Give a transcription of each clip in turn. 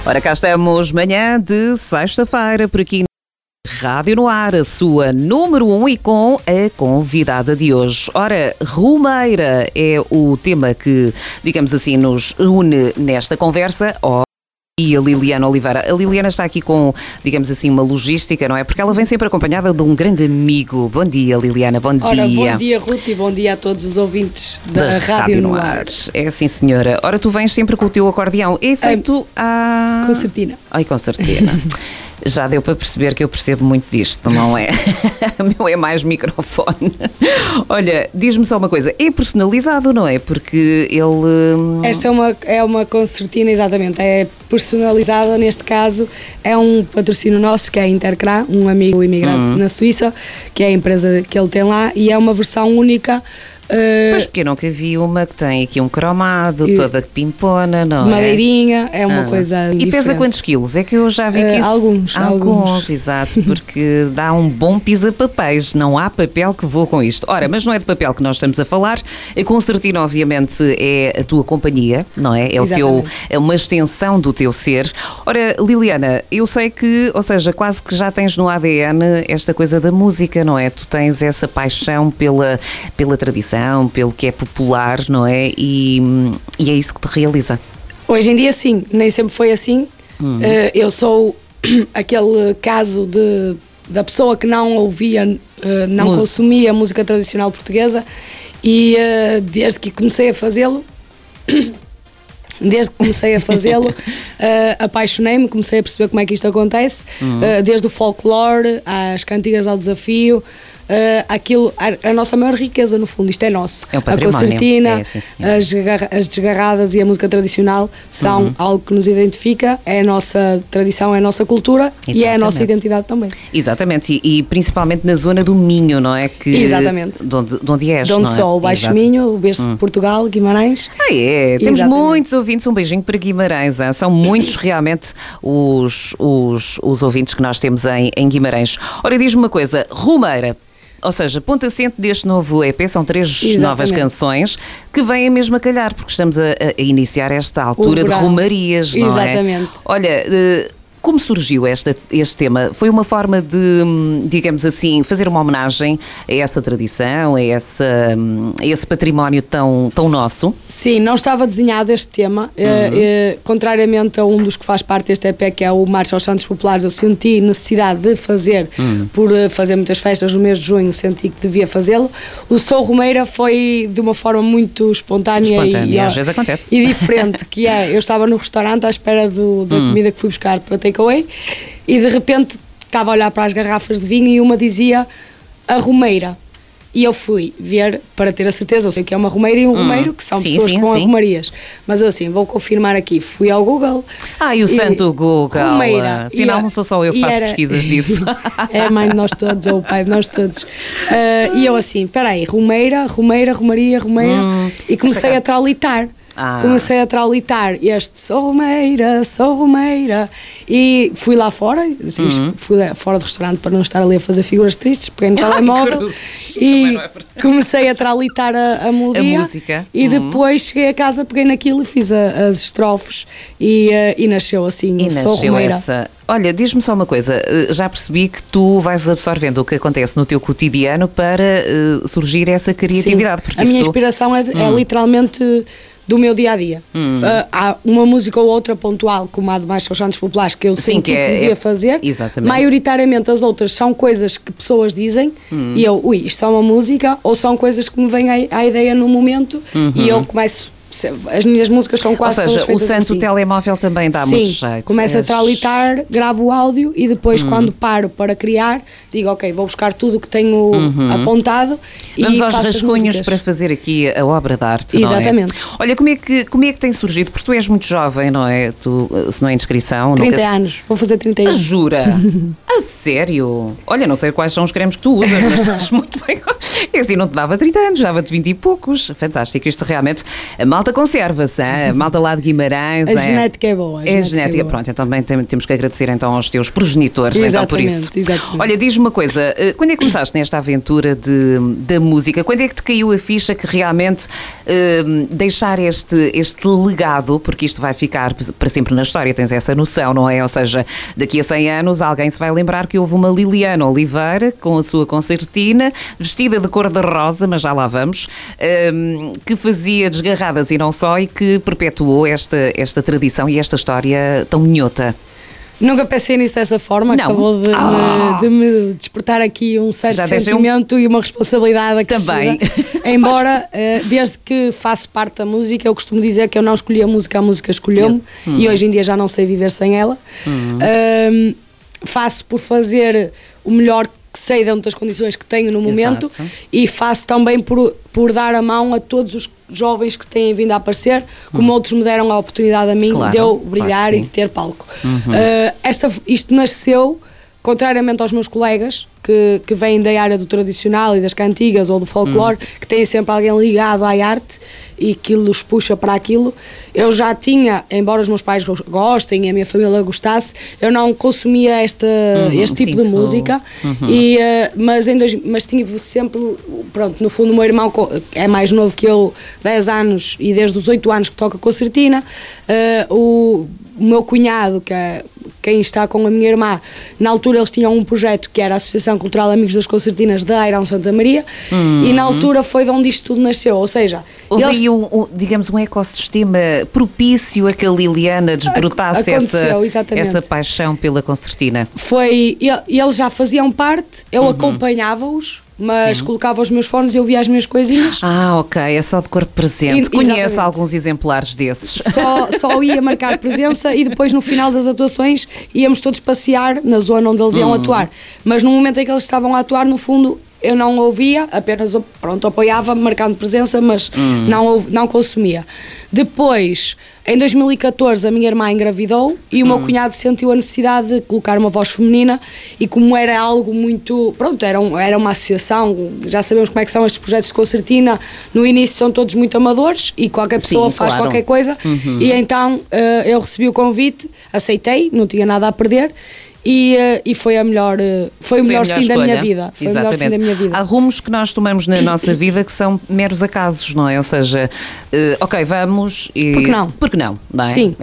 Ora, cá estamos, manhã de sexta-feira, por aqui na Rádio no Ar, a sua número 1 e com a convidada de hoje. Ora, Rumeira é o tema que, digamos assim, nos une nesta conversa. E a Liliana Oliveira. A Liliana está aqui com, digamos assim, uma logística, não é? Porque ela vem sempre acompanhada de um grande amigo. Bom dia, Liliana, bom dia. Ora, bom dia, Ruth, e bom dia a todos os ouvintes da Rádio no Ar. É assim, senhora. Ora, tu vens sempre com o teu acordeão. É feito à... concertina. Ai, concertina. Já deu para perceber que eu percebo muito disto, não é? O meu é mais microfone. Olha, diz-me só uma coisa. É personalizado, não é? Porque ele... Esta é uma concertina, exatamente. É personalizada, neste caso. É um patrocínio nosso, que é a Intercra, um amigo imigrante na Suíça, que é a empresa que ele tem lá, e é uma versão única. Pois, porque eu nunca vi uma que tem aqui um cromado, toda pimpona, não é? Madeirinha, é uma coisa diferente. E pesa quantos quilos? É que eu já vi que isso... Alguns, exato, porque dá um bom pisa-papéis, não há papel que voa com isto. Ora, mas não é de papel que nós estamos a falar, a concertina obviamente é a tua companhia, não é? É uma extensão do teu ser. Ora, Liliana, eu sei que, ou seja, quase que já tens no ADN esta coisa da música, não é? Tu tens essa paixão pela tradição, pelo que é popular, não é? E é isso que te realiza. Hoje em dia, sim, nem sempre foi assim. Eu sou aquele caso da pessoa que não ouvia, não consumia música tradicional portuguesa, e desde que comecei a fazê-lo, apaixonei-me, comecei a perceber como é que isto acontece, desde o folclore às cantigas ao desafio. A nossa maior riqueza, no fundo, isto é nosso. É um património. A concertina, as desgarradas e a música tradicional são algo que nos identifica, é a nossa tradição, é a nossa cultura. Exatamente. E é a nossa identidade também. Exatamente, e principalmente na zona do Minho, não é? Exatamente. De onde és, de onde sou, o Baixo Minho, o berço de Portugal, Guimarães. Temos muitos ouvintes, um beijinho para Guimarães, são muitos realmente os ouvintes que nós temos em Guimarães. Ora, diz-me uma coisa, Rumeira, ou seja, ponto assente deste novo EP, são 3 novas canções que vêm mesmo a calhar, porque estamos a iniciar esta altura de romarias, não é? Exatamente. Olha, como surgiu este tema? Foi uma forma de, digamos assim, fazer uma homenagem a essa tradição, a esse património tão nosso? Sim, não estava desenhado este tema. Contrariamente a um dos que faz parte deste EP, que é o Marcha aos Santos Populares, eu senti necessidade de fazer, por fazer muitas festas no mês de junho, senti que devia fazê-lo. O Sou Rumeira foi de uma forma muito espontânea e às vezes acontece. E diferente, que é, eu estava no restaurante à espera da comida que fui buscar para takeaway, e de repente estava a olhar para as garrafas de vinho e uma dizia a Rumeira. E eu fui ver para ter a certeza, eu sei que é uma Rumeira e um Rumeiro, que são pessoas que vão a Romarias. Mas eu assim, vou confirmar aqui, fui ao Google. E o santo Google. Rumeira. Afinal, não sou só eu que faço pesquisas disso. É a mãe de nós todos, ou o pai de nós todos. E eu assim, espera aí, Rumeira, Romaria, Rumeira. E comecei a traulitar. Comecei a traulitar sou Rumeira, e fui lá fora, fui lá fora do restaurante para não estar ali a fazer figuras tristes, peguei no telemóvel e comecei a traulitar a melodia, a música. E depois cheguei a casa, peguei naquilo e fiz as estrofes e nasceu assim, Sou Rumeira. Olha, diz-me só uma coisa, já percebi que tu vais absorvendo o que acontece no teu cotidiano para surgir essa criatividade. Porque a minha inspiração é literalmente do meu dia-a-dia. Há uma música ou outra pontual, como a de Marcha aos Santos Populares, que eu senti que devia fazer. Exatamente. Maioritariamente as outras são coisas que pessoas dizem e eu, isto é uma música, ou são coisas que me vêm à ideia no momento e eu começo. As minhas músicas são quase todas feitas assim. O santo telemóvel também dá muito jeito. Começo a traulitar, gravo o áudio e depois quando paro para criar, digo ok, vou buscar tudo o que tenho apontado. Vamos aos rascunhos para fazer aqui a obra de arte. Exatamente. Não é? Olha, como é que tem surgido? Porque tu és muito jovem, não é? Tu, se não é inscrição... 30 anos, vou fazer 31. Jura? A sério? Olha, não sei quais são os cremes que tu usas, mas estás muito bem. É assim, não te dava 30 anos, dava-te 20 e poucos. Fantástico, isto realmente. A malta conserva-se, a malta lá de Guimarães. A genética é boa. A genética, é pronto, então também temos que agradecer então aos teus progenitores, exatamente, então por isso. Exatamente. Olha, diz-me uma coisa, quando é que começaste nesta aventura da música? Quando é que te caiu a ficha que realmente deixar este legado, porque isto vai ficar para sempre na história, tens essa noção, não é? Ou seja, daqui a 100 anos alguém se vai lembrar que houve uma Liliana Oliveira com a sua concertina, vestida de cor-de-rosa, mas já lá vamos, que fazia desgarradas e não só, e que perpetuou esta tradição e esta história tão minhota. Nunca pensei nisso dessa forma, não. Acabou de me despertar aqui um certo sentimento e uma responsabilidade acrescida. Também. Embora, desde que faço parte da música, eu costumo dizer que eu não escolhi a música escolheu-me, e hoje em dia já não sei viver sem ela. Faço por fazer o melhor que sei dentro das condições que tenho no momento. Exato. E faço também por dar a mão a todos os jovens que têm vindo a aparecer, como outros me deram a oportunidade a mim, claro, de eu brilhar, claro, e de ter palco. Isto nasceu, contrariamente aos meus colegas, que vêm da área do tradicional e das cantigas ou do folclore, que têm sempre alguém ligado à arte e que os puxa para aquilo. Eu já tinha, embora os meus pais gostem e a minha família gostasse, eu não consumia este tipo de música, mas tinha sempre, pronto, no fundo o meu irmão é mais novo que eu, 10 anos, e desde os 8 anos que toca concertina, o meu cunhado, que é quem está com a minha irmã, na altura eles tinham um projeto que era a Associação Cultural Amigos das Concertinas da Airão Santa Maria, e na altura foi de onde isto tudo nasceu, ou seja... Houve aí digamos, um ecossistema propício a que a Liliana desbrotasse essa paixão pela concertina. Eles já faziam parte, eu acompanhava-os, mas colocava os meus fones e ouvia as minhas coisinhas. Ok, é só de corpo presente. Conheço alguns exemplares desses. Só ia marcar presença e depois no final das atuações íamos todos passear na zona onde eles iam atuar. Mas no momento em que eles estavam a atuar, no fundo, eu não ouvia, apenas apoiava, marcando presença, mas não consumia. Depois, em 2014, a minha irmã engravidou e o meu cunhado sentiu a necessidade de colocar uma voz feminina, e como era algo muito... Pronto, era uma associação, já sabemos como é que são estes projetos de concertina, no início são todos muito amadores e qualquer pessoa faz qualquer coisa, e então eu recebi o convite, aceitei, não tinha nada a perder, e foi o melhor sim da minha vida. Foi o melhor sim da minha vida. Há rumos que nós tomamos na nossa vida que são meros acasos, não é? Ou seja, ok, vamos e... Por que não? Porque não, não é? Sim.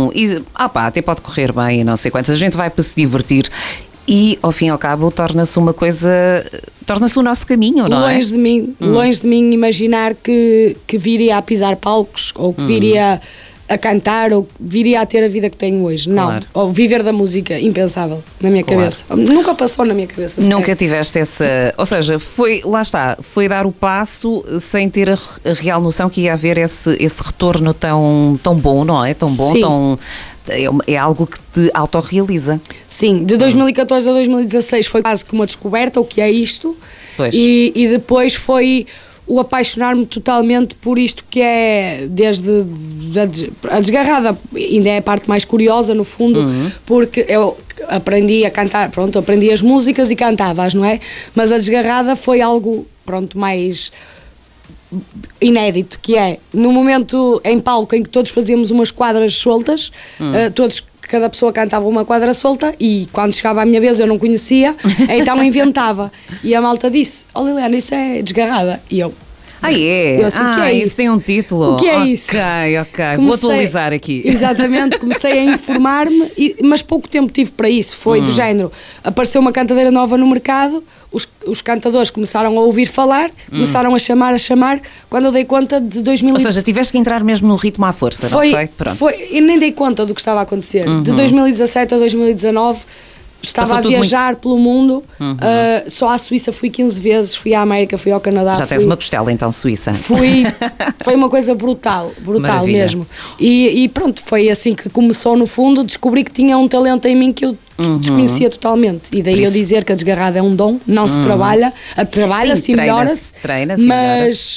Até pode correr bem e não sei quantos. A gente vai para se divertir e, ao fim e ao cabo, torna-se uma coisa... Torna-se o nosso caminho, não é? Longe de mim imaginar que viria a pisar palcos ou que viria a cantar ou viria a ter a vida que tenho hoje. Claro. Não. Ou viver da música, impensável na minha cabeça. Nunca passou na minha cabeça. Nunca tiveste essa... Ou seja, foi dar o passo sem ter a real noção que ia haver esse retorno tão bom, não é? Tão bom, tão... É algo que te autorrealiza. Sim, de 2014 a 2016 foi quase que uma descoberta, o que é isto. Pois. E depois foi o apaixonar-me totalmente por isto que é, desde a desgarrada, ainda é a parte mais curiosa no fundo, porque eu aprendi a cantar, aprendi as músicas e cantava-as, não é? Mas a desgarrada foi algo, mais inédito, que é, no momento em palco em que todos fazíamos umas quadras soltas, cada pessoa cantava uma quadra solta, e quando chegava a minha vez eu não conhecia, então inventava. E a malta disse: "Oh Liliana, isso é desgarrada." E eu... é? Eu sei, o que é isso? Isso tem um título. O que é isso? Ok. Vou atualizar aqui. Exatamente, comecei a informar-me, mas pouco tempo tive para isso. Foi do género, apareceu uma cantadeira nova no mercado, os cantadores começaram a ouvir falar, começaram a chamar, quando eu dei conta de 2000... Ou seja, tiveste que entrar mesmo no ritmo à força, não foi? Pronto. E nem dei conta do que estava a acontecer. De 2017 a 2019... Estava a viajar pelo mundo, só à Suíça fui 15 vezes, fui à América, fui ao Canadá. Já tens uma costela então suíça. Foi uma coisa brutal Maravilha. Mesmo. E pronto, foi assim que começou no fundo, descobri que tinha um talento em mim que eu desconhecia totalmente. E daí eu dizer que a desgarrada é um dom, não se trabalha, melhora-se, treina-se, mas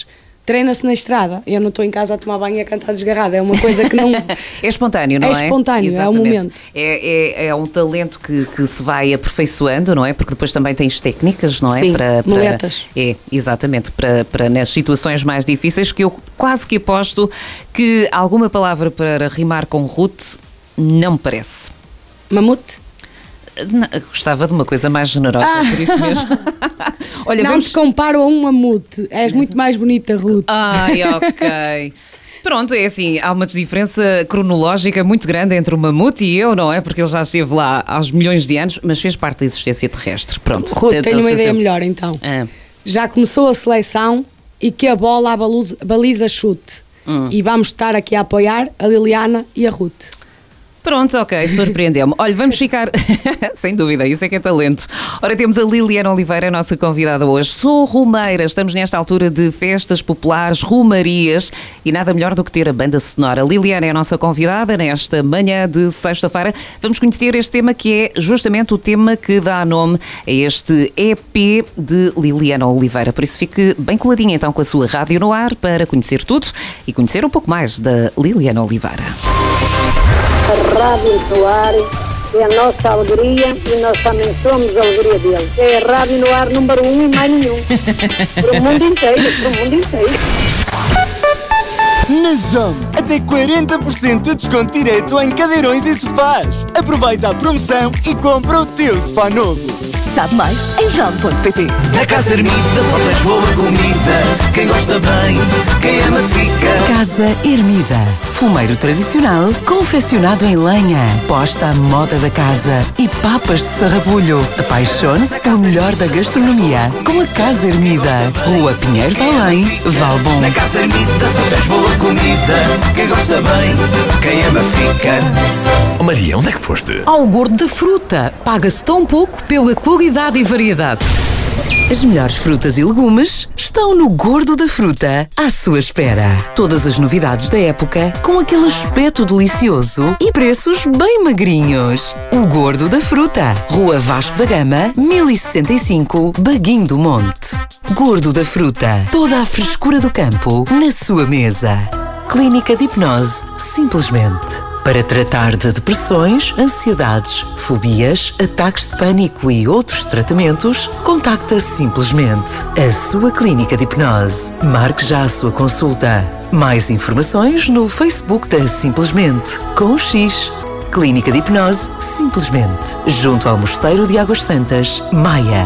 treina-se na estrada. Eu não estou em casa a tomar banho e a cantar desgarrada. É uma coisa que não... É espontâneo, não é? É espontâneo, exatamente. É o momento. É um talento que se vai aperfeiçoando, não é? Porque depois também tens técnicas, não é? Sim, muletas. Exatamente, para nas situações mais difíceis, que eu quase que aposto que alguma palavra para rimar com Ruth não me parece. Mamute? Não, gostava de uma coisa mais generosa, por isso mesmo. Olha, não te comparo a um mamute. És muito mais bonita, Ruth. Ai, ok. Pronto, é assim, há uma diferença cronológica muito grande entre o mamute e eu, não é? Porque ele já esteve lá há milhões de anos, mas fez parte da existência terrestre. Pronto. Ruth, tenho uma ideia melhor então. Já começou a seleção e que a bola à baliza chute. E vamos estar aqui a apoiar a Liliana e a Ruth. Pronto, ok, surpreendeu-me. Olha, vamos ficar... Sem dúvida, isso é que é talento. Ora, temos a Liliana Oliveira, a nossa convidada hoje. Sou romeira, estamos nesta altura de festas populares, romarias, e nada melhor do que ter a banda sonora. Liliana é a nossa convidada nesta manhã de sexta-feira. Vamos conhecer este tema que é justamente o tema que dá nome a este EP de Liliana Oliveira. Por isso fique bem coladinha então com a sua rádio no ar para conhecer tudo e conhecer um pouco mais da Liliana Oliveira. A rádio no ar é a nossa alegria e nós também somos a alegria deles. É a rádio no ar número 1 e mais nenhum. Para o mundo inteiro, para o mundo inteiro. Na JOM, até 40% de desconto direto em cadeirões e sofás. Aproveita a promoção e compra o teu sofá novo. Sabe mais em jom.pt. Na Casa Ermida só tens boa comida. Quem gosta bem, quem ama fica. Casa Ermida. Fumeiro tradicional, confeccionado em lenha. Posta à moda da casa e papas de sarrabulho. Apaixone-se pelo melhor da gastronomia com a Casa Ermida. Rua Pinheiro de Além, Valbom. Na Casa Ermida só tens boa comida. Quem gosta bem, quem ama fica. Oh Maria, onde é que foste? Ao Gordo da Fruta. Paga-se tão pouco pela qualidade e variedade. As melhores frutas e legumes estão no Gordo da Fruta, à sua espera. Todas as novidades da época, com aquele aspecto delicioso e preços bem magrinhos. O Gordo da Fruta, Rua Vasco da Gama, 1065, Baguinho do Monte. Gordo da Fruta, toda a frescura do campo na sua mesa. Clínica de Hipnose, simplesmente. Para tratar de depressões, ansiedades, fobias, ataques de pânico e outros tratamentos, contacta Simplesmente a sua clínica de hipnose. Marque já a sua consulta. Mais informações no Facebook da Simplesmente, com o X. Clínica de Hipnose, Simplesmente. Junto ao Mosteiro de Águas Santas, Maia.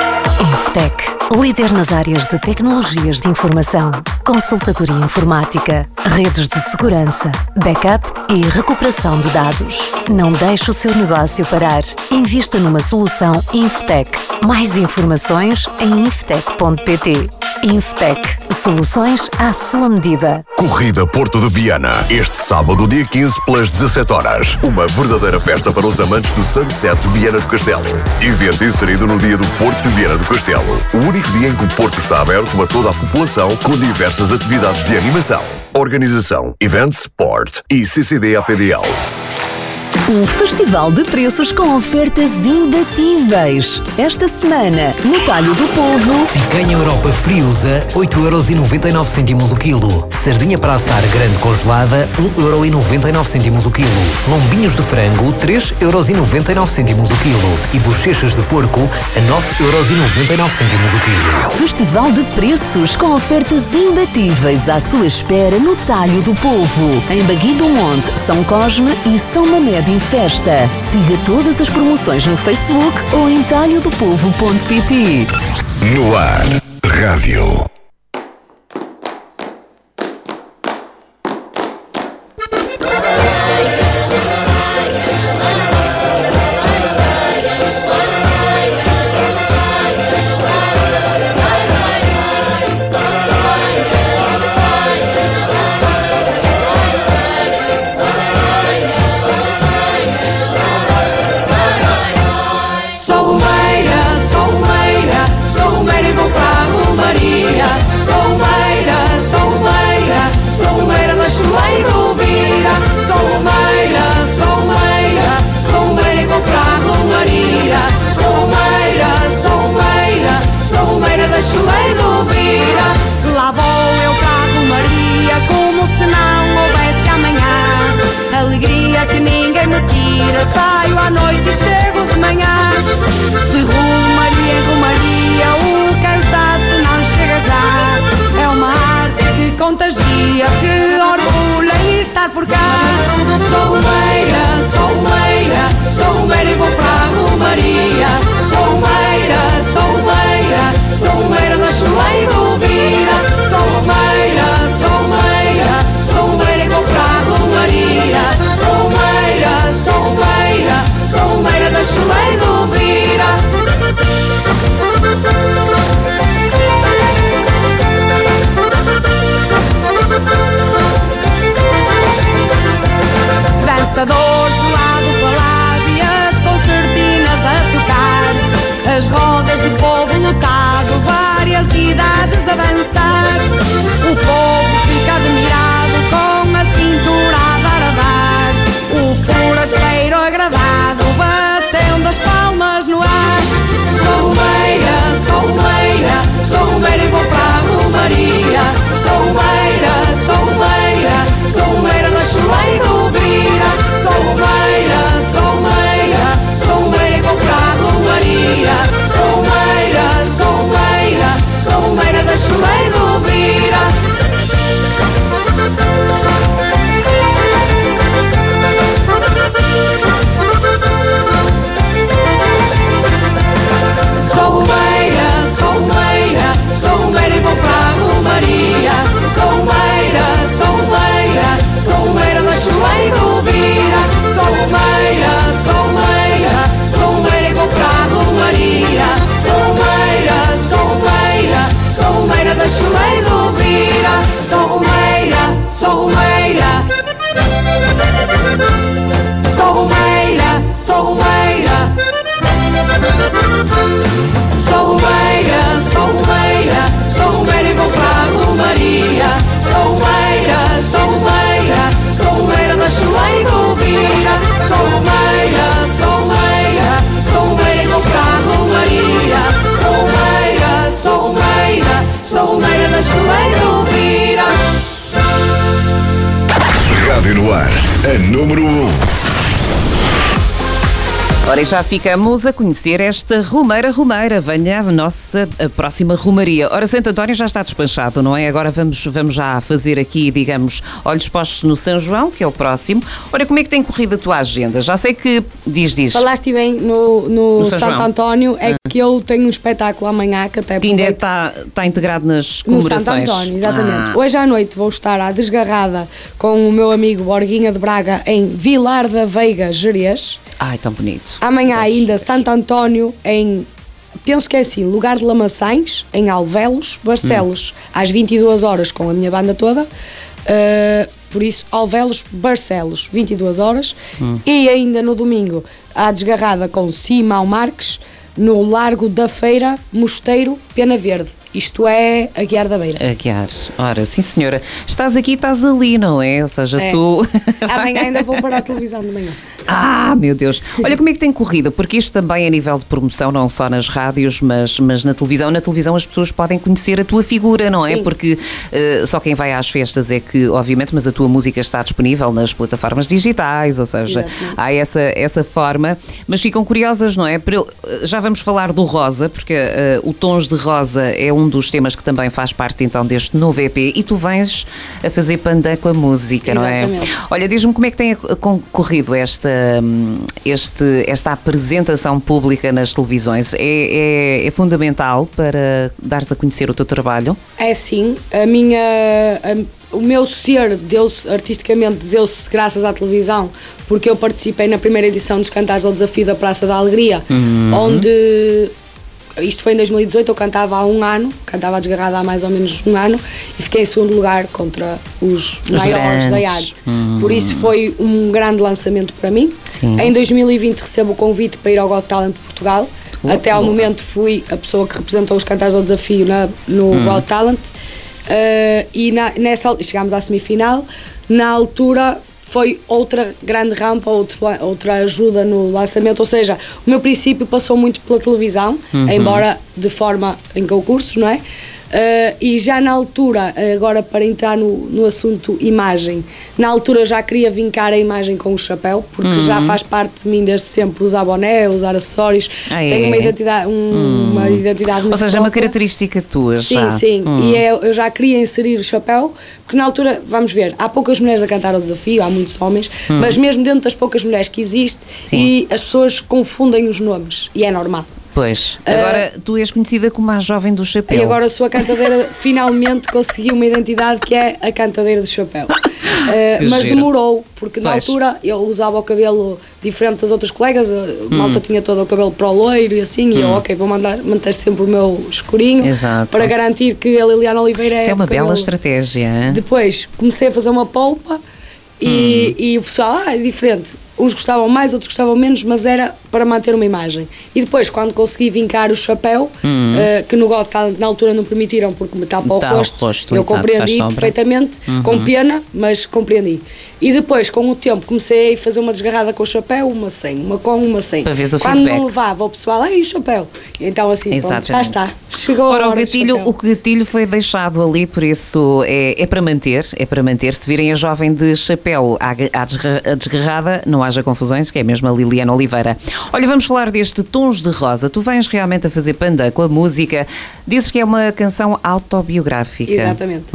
Inftec, líder nas áreas de tecnologias de informação, consultadoria informática, redes de segurança, backup e recuperação de dados. Não deixe o seu negócio parar. Invista numa solução Inftec. Mais informações em inftec.pt. Inftec, soluções à sua medida. Corrida Porto de Viana, este sábado, dia 15, pelas 17 horas. Uma verdadeira festa para os amantes do Sunset Viana do Castelo. Evento inserido no dia do Porto de Viana do Castelo. O único dia em que o Porto está aberto a toda a população com diversas atividades de animação. Organização, Event Sport e CCD-APDL. Um festival de preços com ofertas imbatíveis. Esta semana, no Talho do Povo. Picanha Europa Friusa, 8,99€ o quilo. Sardinha para assar grande congelada, 1,99€ o quilo. Lombinhos de frango, 3,99€ o quilo. E bochechas de porco, a 9,99€ o quilo. Festival de preços com ofertas imbatíveis à sua espera no Talho do Povo. Em Baguinho do Monte, São Cosme e São Mamede em festa. Siga todas as promoções no Facebook ou em talhodopovo.pt. No ar, rádio. Sou Romeira e vou para a Romaria. a dançar. O povo fica admirado com a cintura a dar a dar. O forasteiro agradado batendo as palmas no ar. Sou Romeira, sou Romeira, sou Romeira e vou para a Romaria. Sou Romeira, sou Romeira, sou Romeira da Chuleira do Vira. Sou Romeira, sou Romeira, sou Romeira e vou para a Romaria. Sou Romeira, sou Romeira, sou Romeira da Chuleira do Vira. Sou Romeira, sou Romeira, sou Romeira e vou para a Romaria. Sou Romeira, sou Romeira, sou Romeira da Chuleira do Vira. Sou Romeira, sou Romeira, sou Romeira e vou para a Romaria. Sou Romeira, sou Romeira, sou Romeira da Chuleira do Vira. Sou Romeira, sou Romeira, sou Romeira, sou Romeira. Sou Romeira, sou Romeira, sou Romeira e vou para a Romaria. Sou Romeira, sou Romeira, sou Romeira da Chuleira do Vira. Sou Romeira, sou Romeira, sou Romeira e vou para a Romaria. Sou Romeira, sou Romeira, sou Romeira da Chuleira do Vira. Rádio no ar, a número 1. Ora, e já ficamos a conhecer esta Romeira. Venha a próxima Romaria. Ora, Santo António já está despachado, não é? Agora vamos já fazer aqui, digamos, olhos postos no São João, que é o próximo. Ora, como é que tem corrido a tua agenda? Já sei que diz. Falaste bem no Santo António, é que eu tenho um espetáculo amanhã que até ainda está integrado nas comemorações. No Santo António, exatamente. Hoje à noite vou estar à desgarrada com o meu amigo Borguinha de Braga em Vilar da Veiga, Gerês. Ai, tão bonito. Amanhã ainda Santo António em, penso que é assim, Lugar de Lamaçães, em Alvelos, Barcelos, às 22 horas com a minha banda toda. Por isso, Alvelos, Barcelos, 22 horas. E ainda no domingo, à desgarrada com Simão Marques, no Largo da Feira, Mosteiro, Pena Verde. Isto é Aguiar da Beira. Aguiar. Ora, sim senhora. Estás aqui, estás ali, não é? Ou seja, tu... Amanhã ainda vou para a televisão de manhã. Ah, meu Deus. Olha como é que tem corrido, porque isto também é a nível de promoção, não só nas rádios, mas na televisão. Na televisão as pessoas podem conhecer a tua figura, não é? Sim. Porque só quem vai às festas é que, obviamente, mas a tua música está disponível nas plataformas digitais, ou seja, há essa forma. Mas ficam curiosas, não é? Já vamos falar do Rosa, porque o Tons de Rosa é um dos temas que também faz parte então deste novo EP e tu vens a fazer pandan com a música, não é? Olha, diz-me como é que tem concorrido esta apresentação pública nas televisões? É fundamental para dares a conhecer o teu trabalho? É sim, o meu ser artisticamente deu-se graças à televisão, porque eu participei na primeira edição dos Cantares ao Desafio da Praça da Alegria, onde... Isto foi em 2018, eu cantava há um ano, cantava a desgarrada há mais ou menos um ano e fiquei em segundo lugar contra os maiores da arte. Por isso foi um grande lançamento para mim. Sim. Em 2020 recebo o convite para ir ao Got Talent de Portugal. Até ao momento fui a pessoa que representou os Cantares ao Desafio no Got Talent. E chegámos à semifinal. Na altura... foi outra grande rampa, outra ajuda no lançamento, ou seja, o meu princípio passou muito pela televisão, embora de forma em concursos, não é? E já na altura, agora para entrar no assunto imagem, na altura eu já queria vincar a imagem com o chapéu, porque já faz parte de mim desde sempre usar boné, usar acessórios, tenho uma identidade muito Ou seja, é uma característica tua já. Sim, e eu já queria inserir o chapéu, porque na altura, vamos ver, há poucas mulheres a cantar ao desafio, há muitos homens, mas mesmo dentro das poucas mulheres que existe, e as pessoas confundem os nomes, e é normal. Pois, agora tu és conhecida como a jovem do chapéu. E agora sou a cantadeira, finalmente consegui uma identidade que é a cantadeira do chapéu. Mas demorou, porque na altura eu usava o cabelo diferente das outras colegas, a malta tinha todo o cabelo para o loiro e assim, e eu, vou manter sempre o meu escurinho. Exato. Para garantir que a Liliana Oliveira Isso é uma bela estratégia. Depois comecei a fazer uma polpa e o pessoal, é diferente. uns gostavam mais, outros gostavam menos, mas era para manter uma imagem. E depois, quando consegui vincar o chapéu, que no Got Talent na altura não permitiram porque me tapa o rosto, eu exato, compreendi perfeitamente, com pena, mas compreendi. E depois, com o tempo, comecei a fazer uma desgarrada com o chapéu, uma sem, uma com, uma sem. Para veres o quando feedback. não levava o pessoal, aí o chapéu. Então assim, pronto, já está. Chegou Ora, a hora o gatilho foi deixado ali, por isso é para manter, é para manter. Se virem a jovem de chapéu à desgarrada, não haja confusões, que é mesmo a Liliana Oliveira. Olha, vamos falar deste Tons de Rosa. Tu vens realmente a fazer panda com a música. Dizes que é uma canção autobiográfica. Exatamente.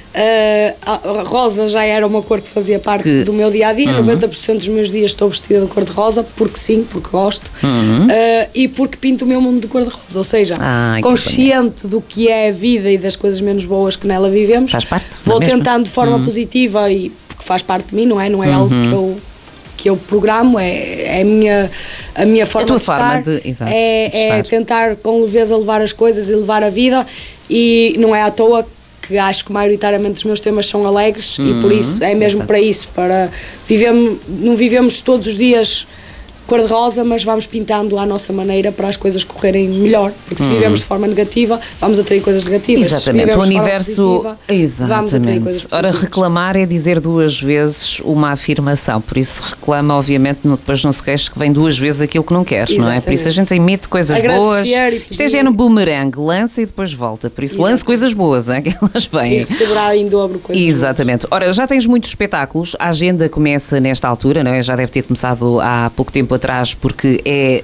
A rosa já era uma cor que fazia parte do meu dia-a-dia. 90% dos meus dias estou vestida de cor de rosa, porque sim, porque gosto. E porque pinto o meu mundo de cor de rosa. Ou seja, consciente do que é a vida e das coisas menos boas que nela vivemos. Faz parte. Vou tentando de forma positiva, e porque faz parte de mim, não é? Não é algo que eu programo, é a minha forma de estar. É tentar com leveza levar as coisas e levar a vida, e não é à toa que acho que maioritariamente os meus temas são alegres, e por isso é mesmo para isso, para não vivemos todos os dias cor-de-rosa, mas vamos pintando à nossa maneira para as coisas correrem melhor, porque se vivemos de forma negativa, vamos atrair coisas negativas. Exatamente, o universo. Positiva, vamos atrair coisas positivas. Ora, reclamar é dizer 2 vezes uma afirmação, por isso reclama, obviamente, depois não se queixa que vem 2 vezes aquilo que não queres, não é? Por isso a gente emite coisas boas. Isto é género boomerang, lança e depois volta, por isso lance coisas boas, é? Que elas vêm. E receberá em dobro coisas Exatamente. boas. Ora, já tens muitos espetáculos, a agenda começa nesta altura, não é? Já deve ter começado há pouco tempo atrás, porque é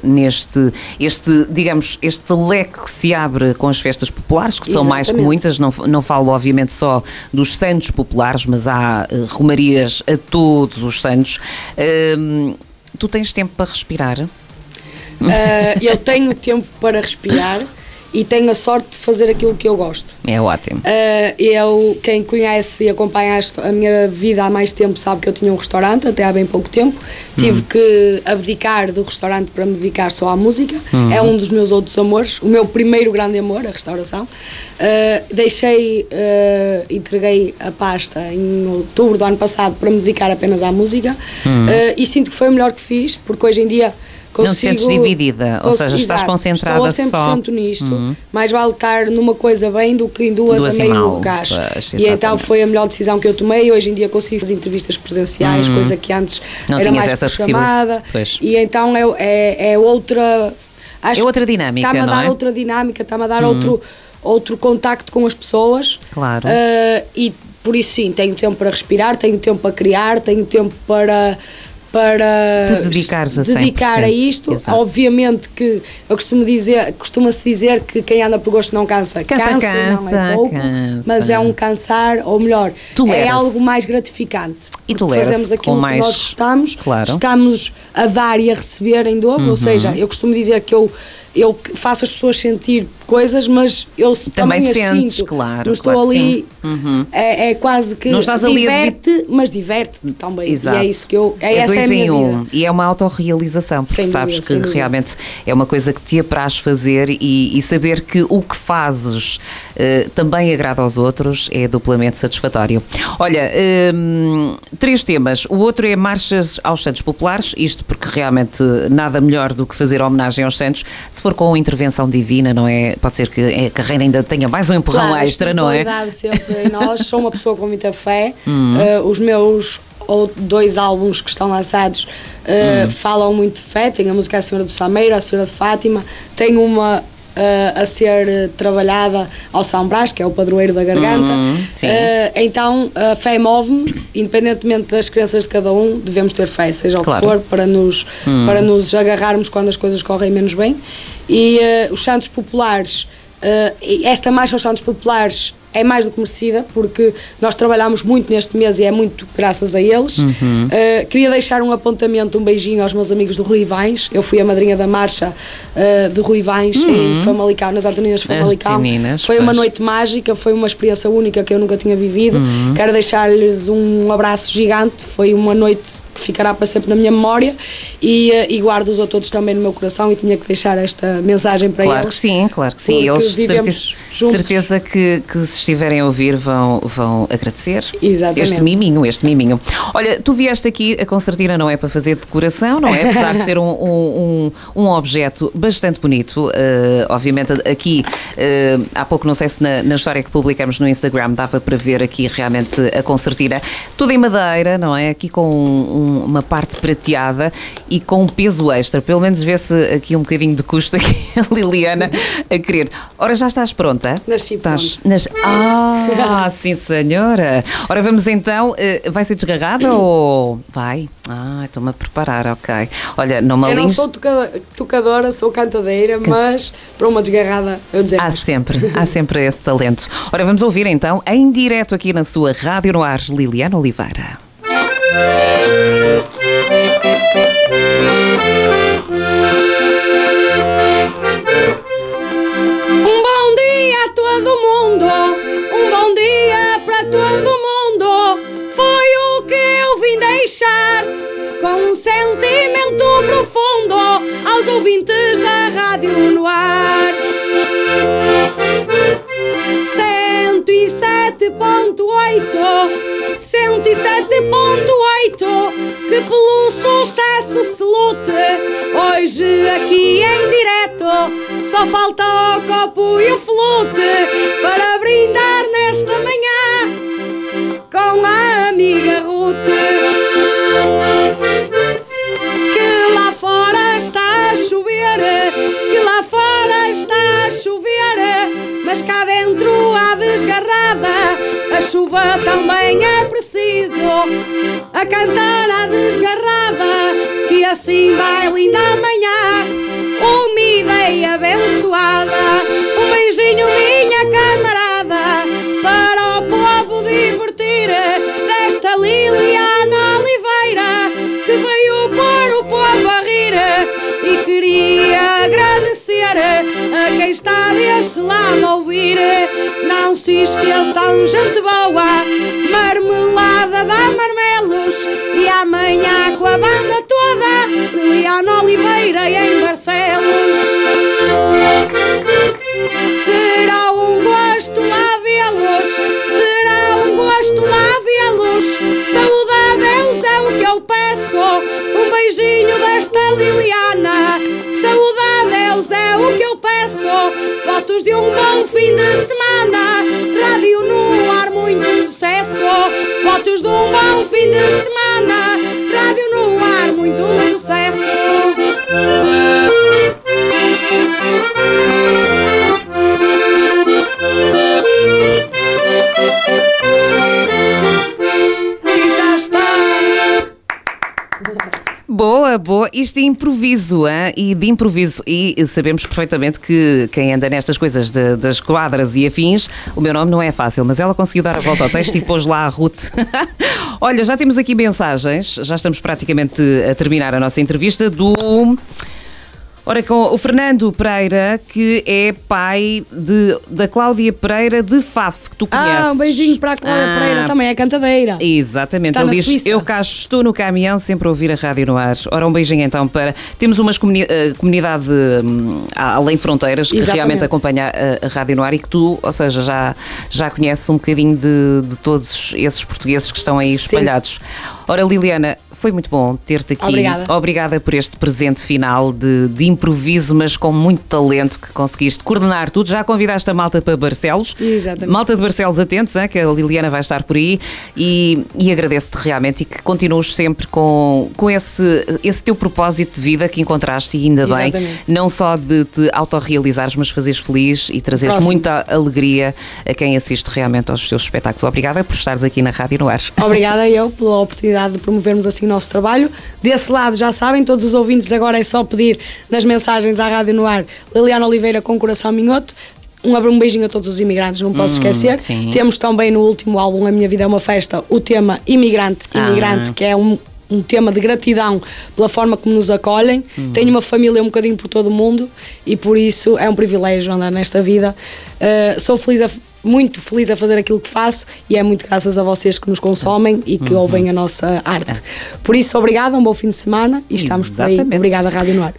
digamos, este leque que se abre com as festas populares, que são mais que muitas, não falo obviamente só dos santos populares, mas há romarias a todos os santos. Tu tens tempo para respirar? Eu tenho tempo para respirar e tenho a sorte de fazer aquilo que eu gosto. É ótimo. Quem conhece e acompanha a minha vida há mais tempo sabe que eu tinha um restaurante até há bem pouco tempo. Tive que abdicar do restaurante para me dedicar só à música. É um dos meus outros amores, o meu primeiro grande amor, a restauração. Entreguei a pasta em outubro do ano passado para me dedicar apenas à música, e sinto que foi o melhor que fiz, porque hoje em dia não te sentes dividida, ou seja, estás concentrada só. Estou a 100% nisto, mais vale estar numa coisa bem do que em duas a meio gás. E então foi a melhor decisão que eu tomei. Hoje em dia consigo fazer entrevistas presenciais, coisa que antes não era mais por chamada, e então é outra... É outra dinâmica, está-me a dar outra dinâmica, está-me a dar outro contacto com as pessoas. Claro. E por isso sim, tenho tempo para respirar, tenho tempo para criar, tenho tempo para te dedicar a isto. Exato. Obviamente que costuma-se dizer que quem anda por gosto não cansa. Não é pouco, mas é um cansar, ou melhor, é algo mais gratificante. E fazemos aquilo que nós gostamos, estamos a dar e a receber em dobro, ou seja, eu costumo dizer que eu faço as pessoas sentir coisas, mas eu também as sinto. Claro, não estou ali, é quase que diverte, mas diverte-te também. Exato. E é isso que essa é a minha vida. E é uma autorrealização, porque sabes que realmente é uma coisa que te apraz fazer, e saber que o que fazes também agrada aos outros é duplamente satisfatório. Olha, 3 temas. O outro é marchas aos santos populares, isto porque realmente nada melhor do que fazer homenagem aos santos. Se for com intervenção divina, não é? Pode ser que a carreira ainda tenha mais um empurrão extra, não é? Sempre em nós. Sou uma pessoa com muita fé. Os meus 2 álbuns que estão lançados falam muito de fé. Tenho a música A Senhora do Sameiro, A Senhora de Fátima. Tenho uma a ser trabalhada ao São Brás, que é o padroeiro da garganta. Então a fé move-me, independentemente das crenças de cada um, devemos ter fé, seja o que for, para nos agarrarmos quando as coisas correm menos bem. E os santos populares, esta marcha aos santos populares é mais do que merecida, porque nós trabalhamos muito neste mês e é muito graças a eles. Queria deixar um apontamento, um beijinho aos meus amigos do Ruivães. Eu fui a madrinha da marcha de Ruivães em Famalicão, nas Antoninas de Famalicão. Foi uma noite mágica, foi uma experiência única que eu nunca tinha vivido. Quero deixar-lhes um abraço gigante. Foi uma noite que ficará para sempre na minha memória, e guardo-os a todos também no meu coração, e tinha que deixar esta mensagem para eles. Claro que sim. Eles, certeza que se estiverem a ouvir vão agradecer. Exatamente. Este miminho. Olha, tu vieste aqui, a concertina não é para fazer decoração, não é? Apesar de ser um objeto bastante bonito. Obviamente aqui, há pouco, não sei se na história que publicamos no Instagram dava para ver aqui realmente a concertina. Tudo em madeira, não é? Aqui com uma parte prateada e com um peso extra. Pelo menos vê-se aqui um bocadinho de custo aqui a Liliana a querer. Ora, já estás pronta? Nasci pronta. Sim senhora. Ora, vamos então, vai ser desgarrada ou vai? Estou-me a preparar, ok. Olha, não me alinhes. Eu não sou tocadora, sou cantadeira, mas para uma desgarrada eu dizer. Há sempre esse talento. Ora, vamos ouvir então, em direto aqui na sua Rádio no Ar, Liliana Oliveira. Um bom dia a todo mundo, um bom dia para todo mundo. Foi o que eu vim deixar, com um sentimento profundo, aos ouvintes da Rádio no Ar. 107.8, que pelo sucesso se lute. Hoje aqui em direto, só falta o copo e o flute para brindar nesta manhã com a amiga Ruth. Que lá fora está a chover, que lá fora está a chover, mas cá dentro há desgarrada, a chuva também é preciso. A cantar a desgarrada, que assim vai linda amanhã. Uma ideia abençoada, um beijinho minha camarada, para o povo divertir, desta Liliana Oliveira, que veio pôr o povo a rir. E queria agradecer a quem está desse lado a ouvir. Não se esqueçam, gente boa, marmelada dá marmelos, e amanhã com a banda toda, Liliana Oliveira em Barcelos. Será um gosto lá vê-los, será um gosto lá vê-los. Saúde a Deus é o que eu peço, um beijinho desta Liliana. Saúde a Deus é o que eu peço, votos de um bom fim de semana. Rádio no Ar, muito sucesso, votos de um bom fim de semana. Rádio no Ar, muito sucesso. E já está. Boa. Isto de improviso, hein? E de improviso. E sabemos perfeitamente que quem anda nestas coisas das quadras e afins, o meu nome não é fácil, mas ela conseguiu dar a volta ao texto e pôs lá a Ruth. Olha, já temos aqui mensagens, já estamos praticamente a terminar a nossa entrevista Ora, com o Fernando Pereira, que é pai da Cláudia Pereira de Faf, que tu conheces. Um beijinho para a Cláudia Pereira, também é cantadeira. Exatamente, está ele na diz, Suíça. Eu cá estou no caminhão sempre a ouvir a Rádio no Ar. Ora, um beijinho então para... Temos uma comunidade além fronteiras que Exatamente. Realmente acompanha a Rádio no Ar e que tu, ou seja, já conheces um bocadinho de todos esses portugueses que estão aí espalhados. Ora, Liliana, foi muito bom ter-te aqui. Obrigada por este presente final de improviso, mas com muito talento, que conseguiste coordenar tudo. Já convidaste a malta para Barcelos. Exatamente. Malta de Barcelos, atentos, que a Liliana vai estar por aí, e agradeço-te realmente e que continues sempre com esse teu propósito de vida que encontraste, e ainda bem, não só de te autorrealizares, mas fazeres feliz e trazeres muita alegria a quem assiste realmente aos teus espetáculos. Obrigada por estares aqui na Rádio no Ar. Obrigada eu pela oportunidade de promovermos assim o nosso trabalho. Desse lado, já sabem, todos os ouvintes, agora é só pedir nas mensagens à Rádio no Ar, Liliana Oliveira com coração minhoto. Um beijinho a todos os imigrantes, não posso esquecer. Sim. Temos também no último álbum, A Minha Vida é uma Festa, o tema Imigrante, que é um tema de gratidão pela forma como nos acolhem. Tenho uma família um bocadinho por todo o mundo e por isso é um privilégio andar nesta vida. Sou muito feliz a fazer aquilo que faço, e é muito graças a vocês que nos consomem e que ouvem a nossa arte. Por isso, obrigada, um bom fim de semana e estamos por aí. Obrigada, Rádio no Ar.